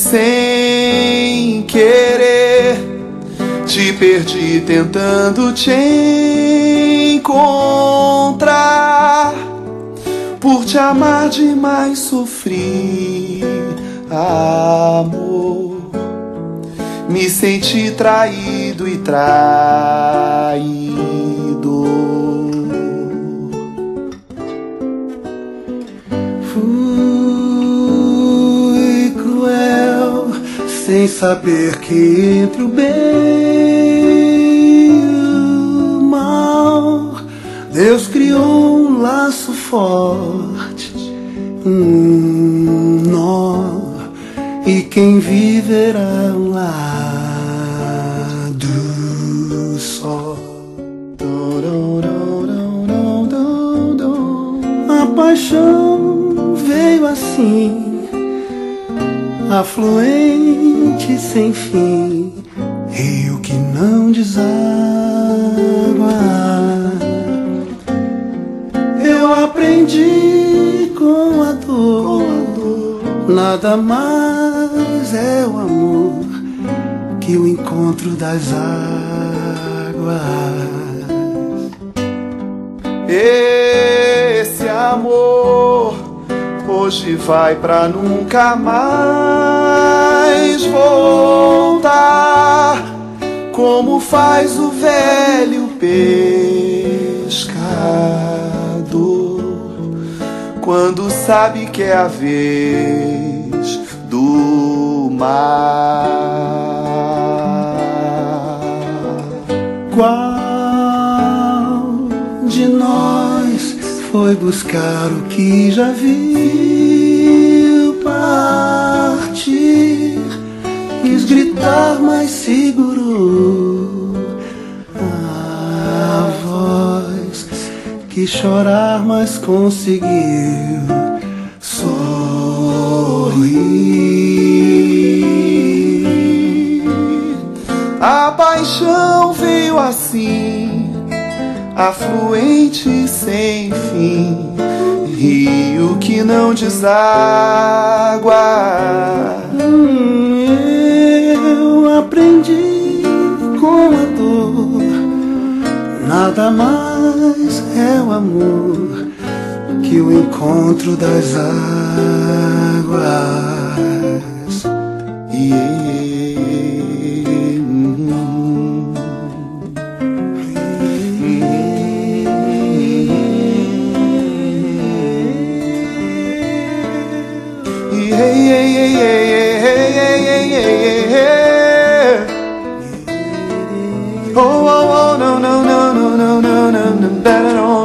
sem querer. Te perdi tentando te encontrar. Por te amar demais sofri, amor. Me senti traído e traído. Fui cruel, sem saber que entre o bem e o mal, Deus criou um laço forte, um nó, e quem viverá um lado só. A paixão veio assim, afluente sem fim, rio que não deságua. Eu aprendi com a dor, nada mais é o amor que o encontro das águas. Esse amor hoje vai pra nunca mais voltar, como faz o velho pescador quando sabe que é a vez do mar. Qual de nós foi buscar o que já viu partir? Quis gritar, mas segurou a voz. Quis chorar, mas conseguiu sorrir. A paixão veio assim, afluente sem fim, rio que não deságua. Eu aprendi com a dor, nada mais é o amor que o encontro das águas. Oh, oh, oh, no, no, no, no, no, no, no, no, better on.